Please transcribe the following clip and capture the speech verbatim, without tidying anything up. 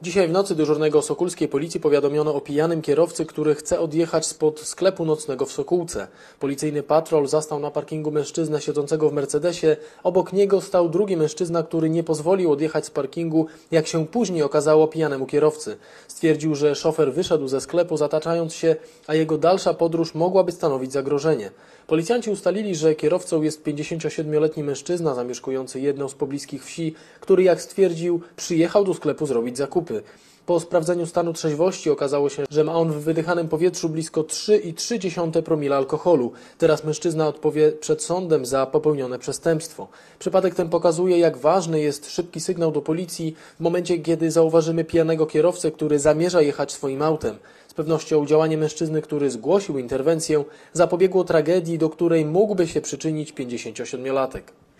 Dzisiaj w nocy dyżurnego sokulskiej policji powiadomiono o pijanym kierowcy, który chce odjechać spod sklepu nocnego w Sokółce. Policyjny patrol zastał na parkingu mężczyznę siedzącego w Mercedesie. Obok niego stał drugi mężczyzna, który nie pozwolił odjechać z parkingu, jak się później okazało, pijanemu kierowcy. Stwierdził, że szofer wyszedł ze sklepu zataczając się, a jego dalsza podróż mogłaby stanowić zagrożenie. Policjanci ustalili, że kierowcą jest pięćdziesięciosiedmioletni mężczyzna zamieszkujący jedną z pobliskich wsi, który, jak stwierdził, przyjechał do sklepu zrobić zakupy. Po sprawdzeniu stanu trzeźwości okazało się, że ma on w wydychanym powietrzu blisko trzy i trzy dziesiąte promila alkoholu. Teraz mężczyzna odpowie przed sądem za popełnione przestępstwo. Przypadek ten pokazuje, jak ważny jest szybki sygnał do policji w momencie, kiedy zauważymy pijanego kierowcę, który zamierza jechać swoim autem. Z pewnością działanie mężczyzny, który zgłosił interwencję, zapobiegło tragedii, do której mógłby się przyczynić pięćdziesięciosiedmiolatek.